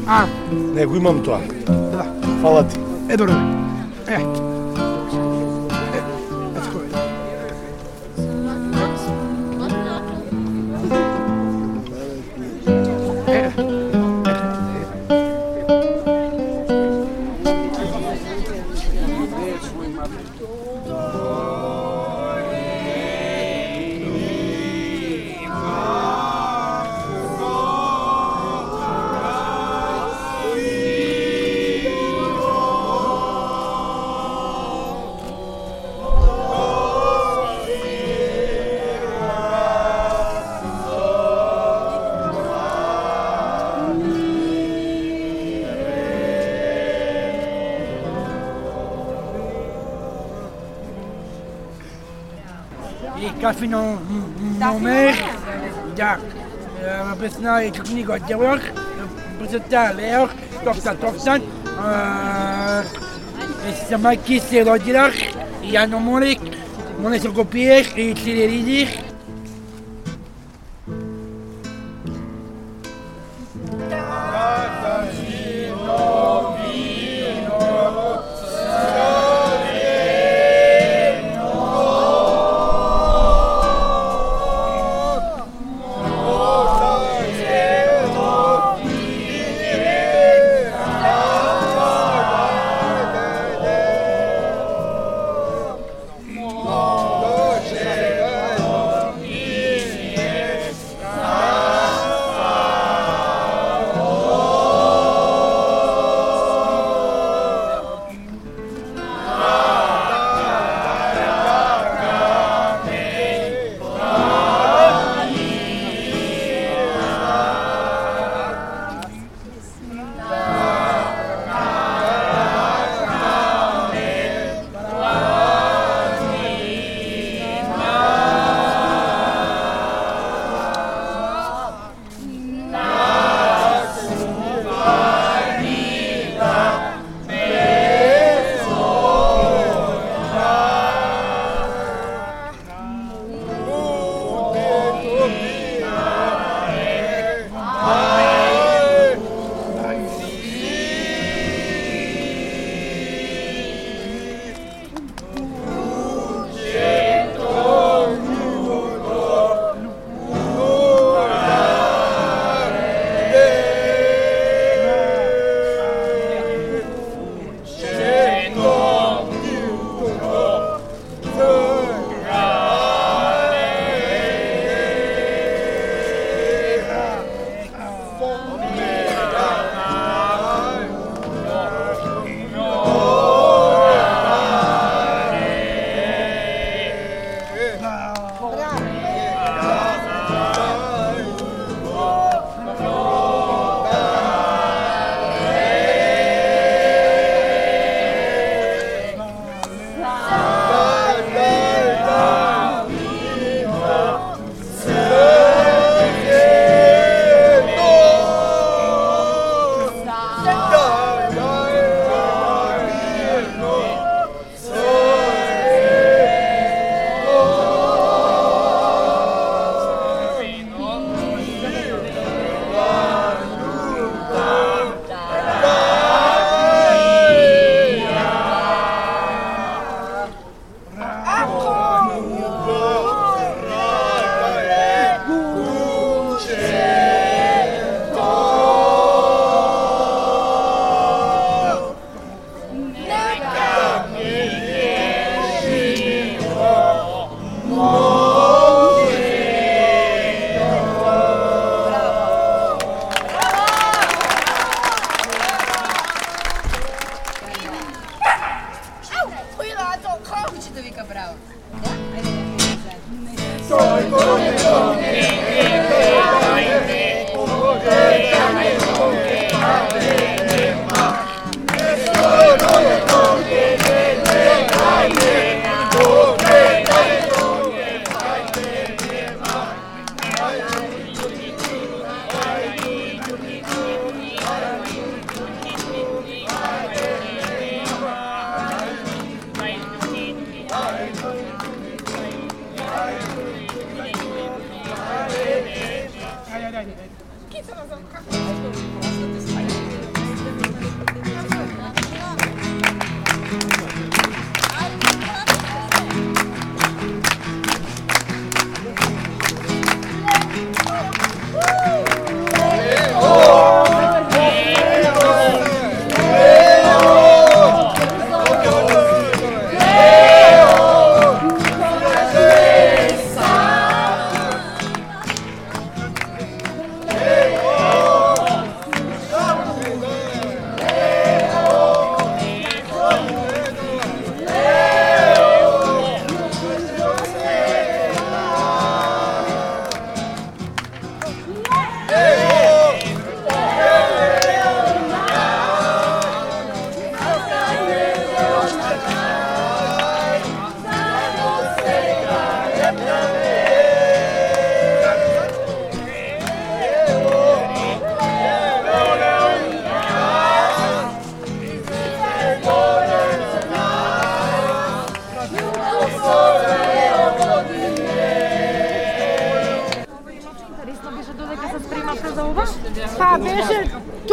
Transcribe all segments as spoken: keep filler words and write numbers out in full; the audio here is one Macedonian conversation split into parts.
A, nego imam to. da. Hvala ti. E, dobro. E. E, that's good. E. I kad fino nomer, da, besna je knjigo djevojak, preseta leor, toktan, toktan, sa majki se rodila, i ja nomolik, one se kopiješ i cileridiš.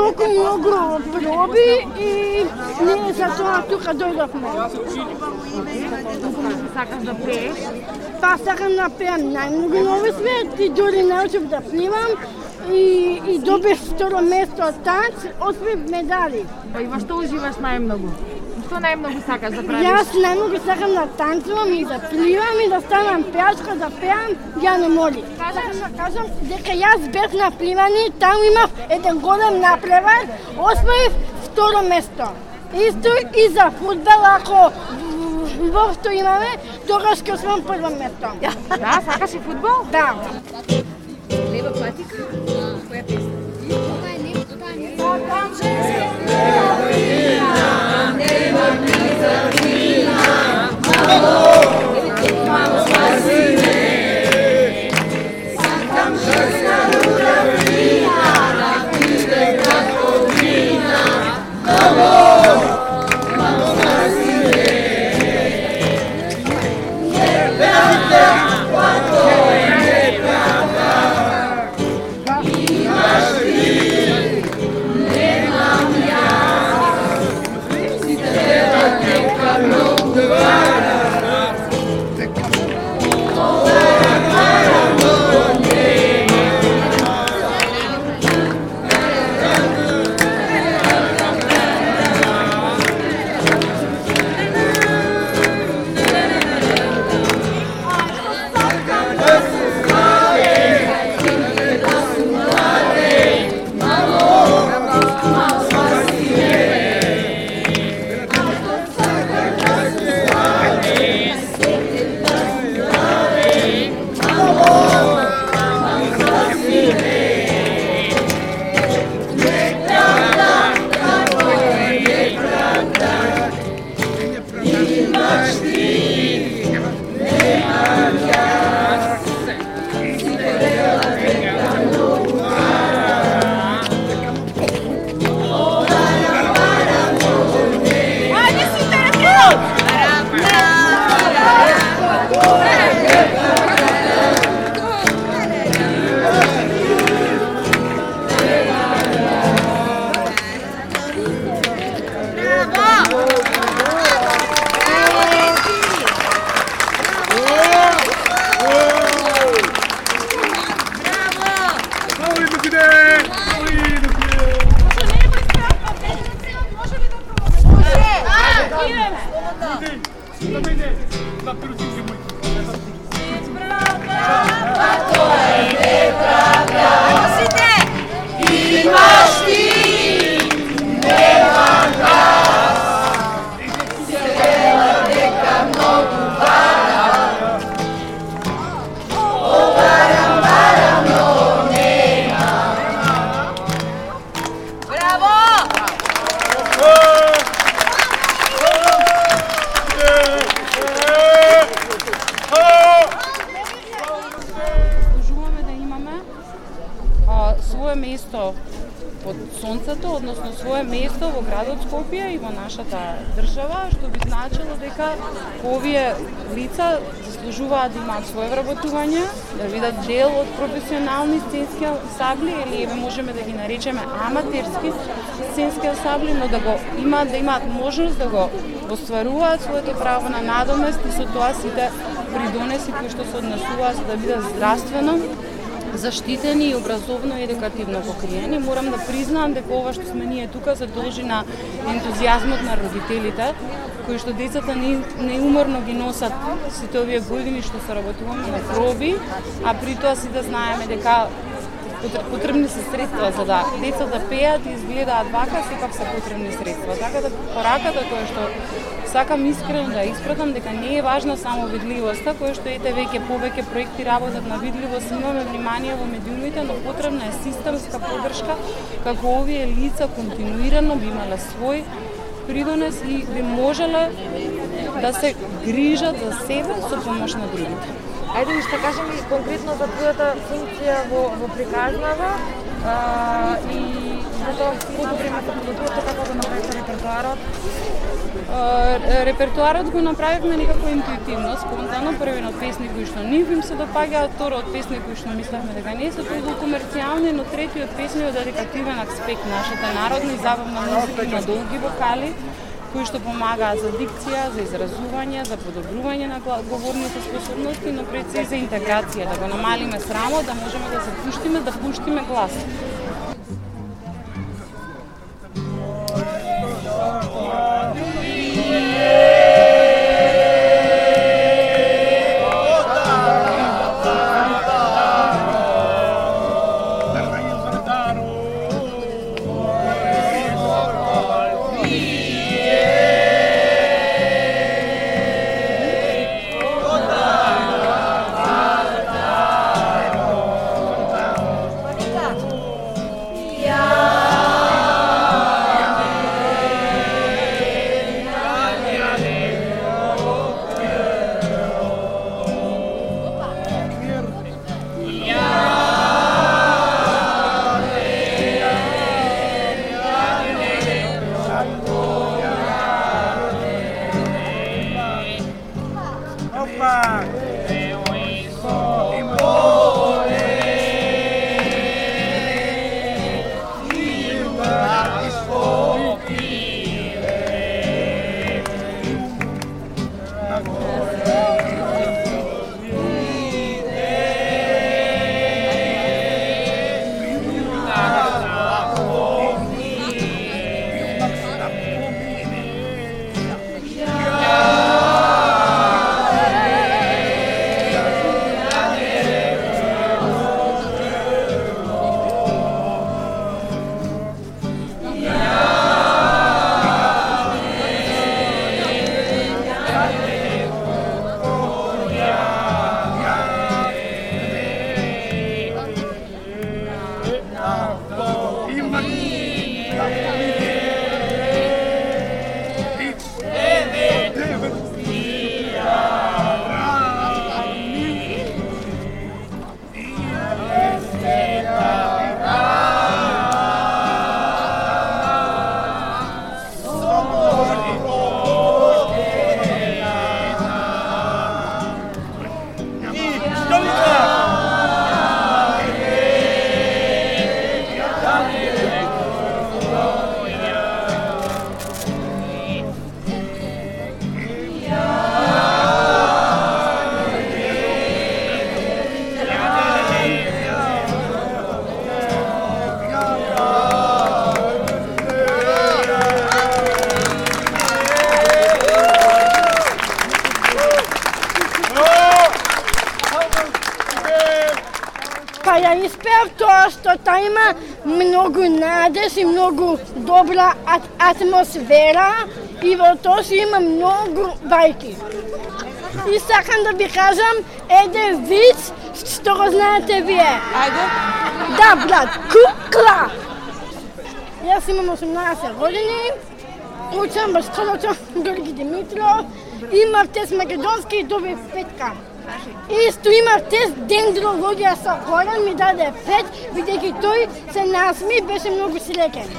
толку многу проби и ние за тоа тука дојдовме. Сакаш да пееш? Па сакам да пеам најмногу на овој свет и дури научив да пливам и, и добив второ место од танц, освоив медали. Па и во што уживаш најмногу? Што најмногу сакаш да правиш? Јас најмногу сакам да танцувам и да пливам и да станам пеачка, да пеам Јано Моли. Сакам да кажам дека јас бев на пливање, таму имав еден голем напревар, освоив второ место. Исто и за фудбал, ако во што имаме, тогаш ќе освоам прво место. Да, сакаш и фудбал? Да. Лева патика? Која песна? Ова е лево, тоа не е. Сакам место под сонцето, односно свое место во градот Скопје и во нашата држава, што би значило дека овие лица заслужуваат да имаат своје вработување, да видат дел од професионални сценски ансамбли или еве можеме да ги наречеме аматерски сценски ансамбли, но да го имаат да имаат можност да го остваруваат своето право на надомест и со тоа сите придонеси кои што се однесуваат за да бидат здравствено заштитени и образовно и едукативно покриени. Морам да признаам дека ова што сме ние тука се должи на ентузијазмот на родителите, кои што децата не, неуморно ги носат сите овие години што се работуваме на проби, а при тоа си да знаеме дека потребни се средства за да децата пеат и изгледаат вака, сепак се потребни средства. Така да пораката која што сакам искрено да испратам дека не е важна само видливоста, која што ете веќе повеќе проекти работат на видливост, имаме внимание во медиумите, но потребна е системска поддршка како овие лица континуирано би имале свој придонес и би можеле да се грижат за себе со помош на другите. Ајде што кажем конкретно за твојата функција во, во приказнава а, и за тоа колку време се подготвувате, како го направите репертоарот? Репертоарот го направивме некако интуитивно, спонтано, првиот песни кои што нив им се допаѓаат, вториот песни кои што мислевме дека не се толку комерцијални, но третиот песни од едукативен аспект, нашата народна и забавна музика на долги вокали, кои што помагаат за дикција, за изразување, за подобрување на говорните способности, но пред се за интеграција, да го намалиме срамот, да можеме да се пуштиме, да пуштиме глас. ја испеав тоа што та има многу надеж и многу добра атмосфера и во тоа си има многу бајки. И сакам да ви кажам еден виц што го знаете вие. Ајде. Да, брат, кукла. Јас имам осумнаесет години, учам во школата Георги Димитров, имав тест македонски и добив петка. Исто имав тест дендрологија со Горан, ми даде пет, бидејќи тој се насми, беше многу среќен.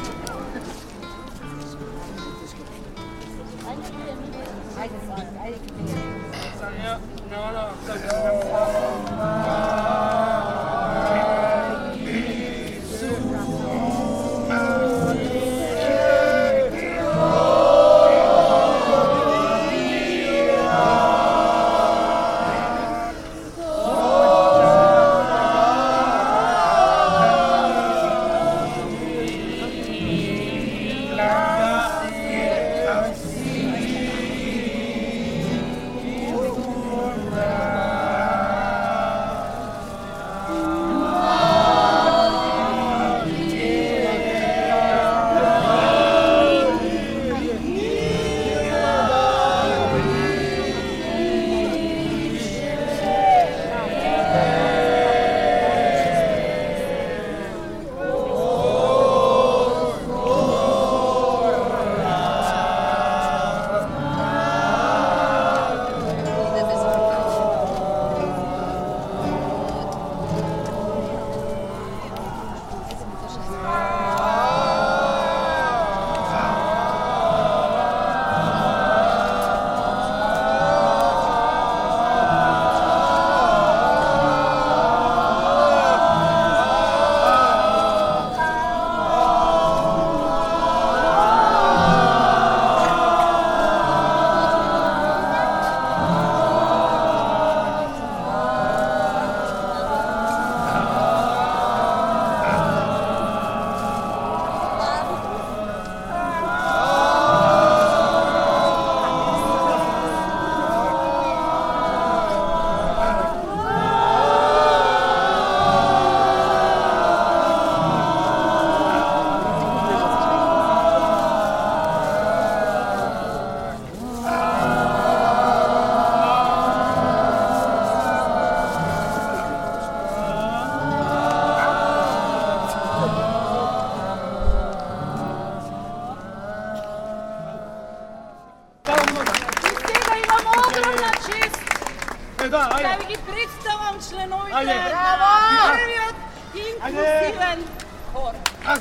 Да ви ги представам членовите на првиот инклюзивен хор.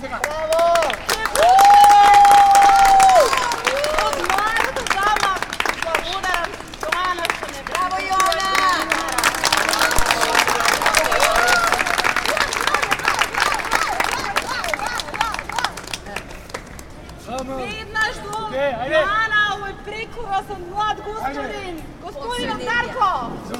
Од мојата дама, благодарам Јоана што не браво Јоана! Веднаш до Јоана, овој прекрасен млад господин, господинот Дарко!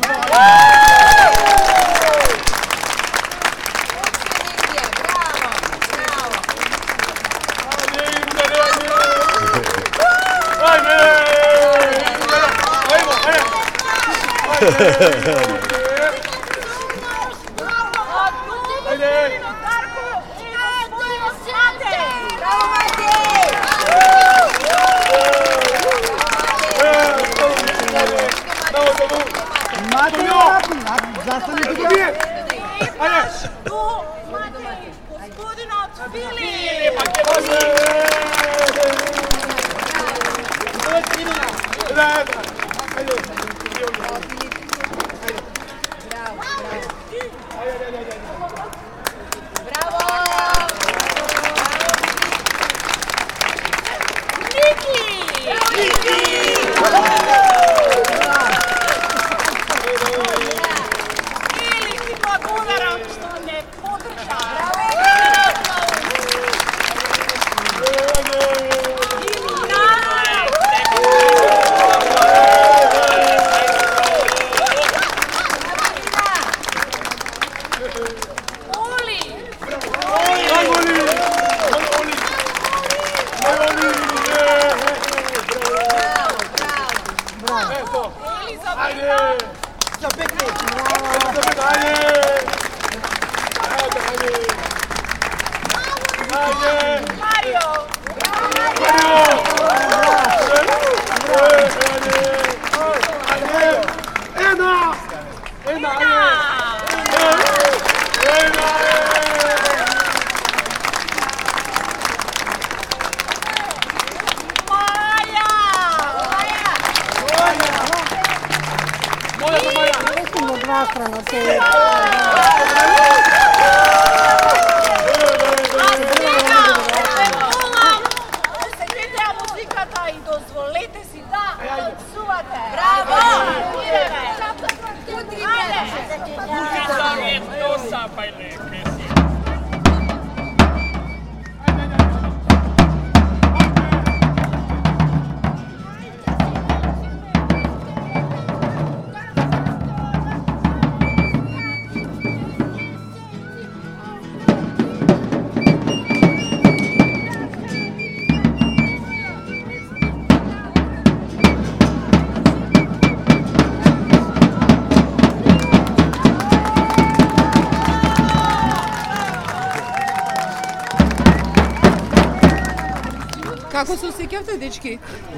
Како се осеќавте, дечки?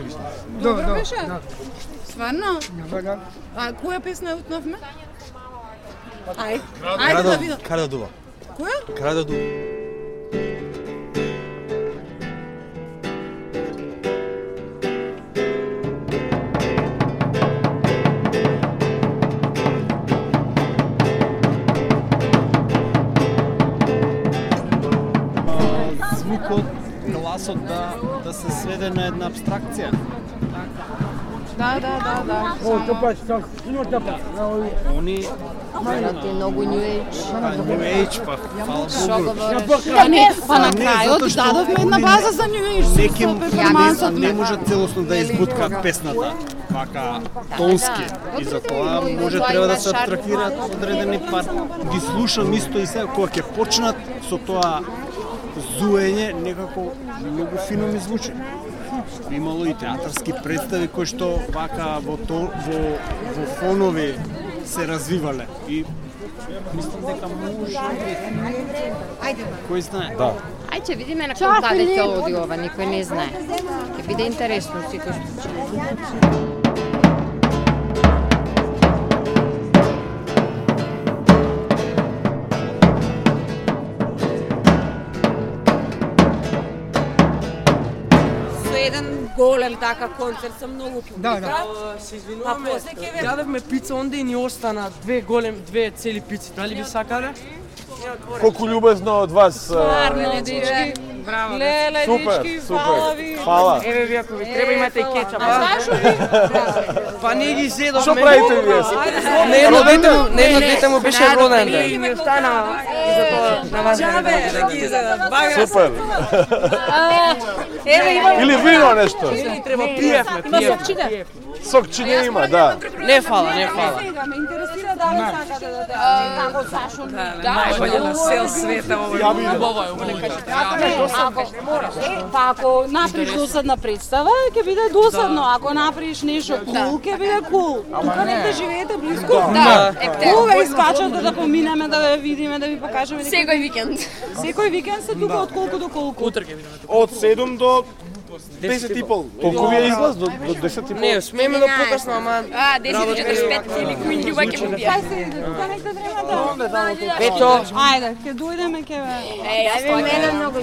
Добро беше? Стварно? А која песна утнавме? Ај, ајде да видам. Кара да дува. Која? Кара да дува. Звукот, гласот да, да се сведе на една абстракција. Да, да, да, да. О, топач, так, сино топач. Они Ти многу New Age. New Age, па фала Богу. Па не, па на крајот дадовме една база за New Age. Неки не можат целосно да избуткаат песната вака тонски и затоа може треба да се абстрахираат одредени пар. Ги слушам исто и сега кога ќе почнат со тоа зуење, некако многу фино ми звучи. Имало и театарски представи кои што вака во то, во во фонови се развивале и мислам дека може. Ајде. Кој знае? Да. Ајде ќе видиме на кој каде ќе оди ова, никој не знае. Ќе биде интересно сите што ќе. еден голем така концерт со многу публика. Да, да. Се Па извинуваме, после ќе ве јадевме пица онде и ни остана две голем, две цели пици. Дали би сакале? Колку љубезно од вас. Стварно, дечки. Браво. Леле, Супер, дечки, фала ви. супер. Фала. Еве ви ако ви треба имате и кетчап. А зашо ви? Па не ги зедовме. Што правите вие? Не едно дете, му- не едно дете му беше роден И ден. ми остана и за тоа на вас да ги изедат. Бага. Супер. Еве имам Или вино нешто. Не треба пиевме, пиевме. Сокчиње има, да. Не фала, не фала. Сега ме интересира дали сакате да те како Сашо. најбоље на сел света Ја видам. Ако, е, па ако направиш досадна представа, ќе биде досадно. Ако направиш нешто кул, ќе биде кул. Тука негде живеете близко? Да. Кога искачате да поминеме, да ве видиме, да ви покажеме? Секој викенд. Секој викенд сте тука од колку до колку? Утре ќе видиме. Од седум до десет и пол. Колку ви е излаз? До, до десет и пол? Не, смееме до покасно, ама А, десет и четиридесет и пет или кој љуба ќе му пија. Кај се иде? Тука негде треба да... Пето, Ајде, ќе дојдеме ке ве. Еј, ајде мене многу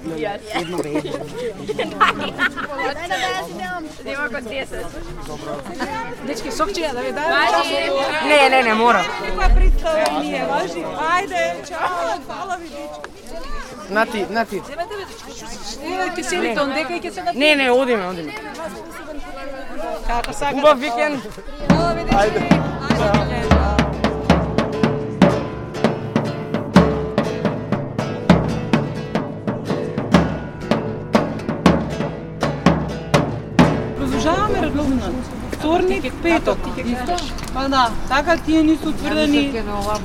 Нема кон десет. дечки, сокчија да ви дадам. Важи. Не, не, не мора. Каква представа ние, важи? Ајде, чао, фала ви, дечки. Нати, нати. Ќе седите ондека и ќе се Не, не, одиме, одиме. Како сакате? Убав викенд. Фала ви, дечки. Продолжаваме редовно. Вторник, петок. Па да, така тие ни се утврдени.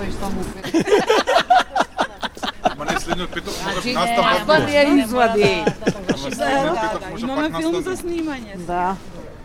Ама не следниот петок може наставка. Па не извади. Следниот петок може Имаме пак филм наставка. за снимање. Да.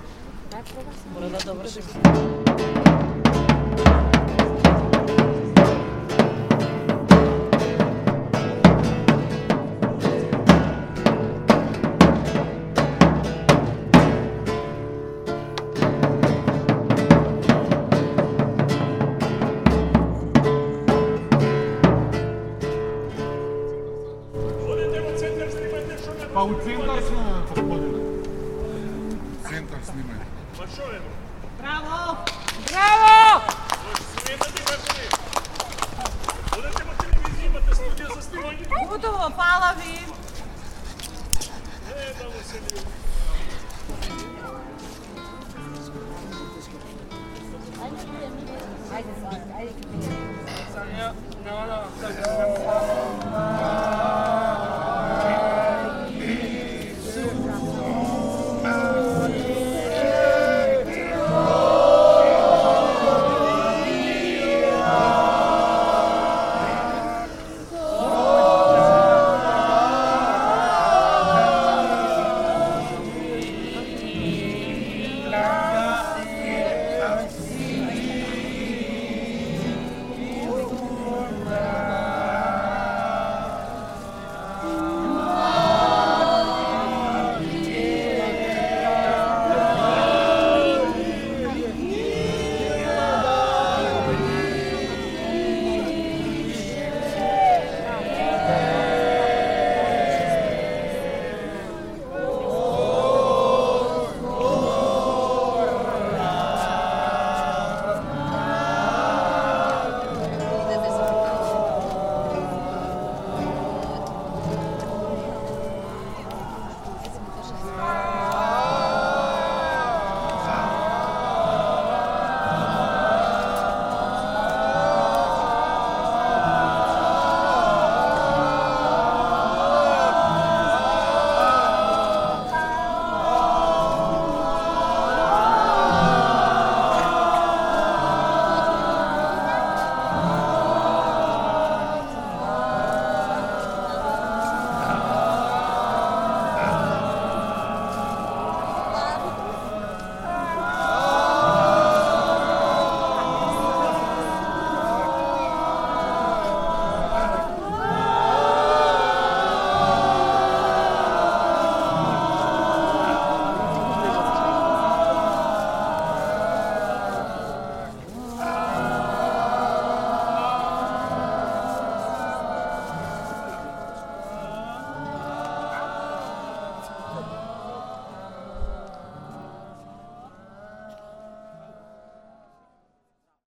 Па у центар сме подходили. Центар снимање. Браво! Браво! Готово, фала ви. Ајде, ајде.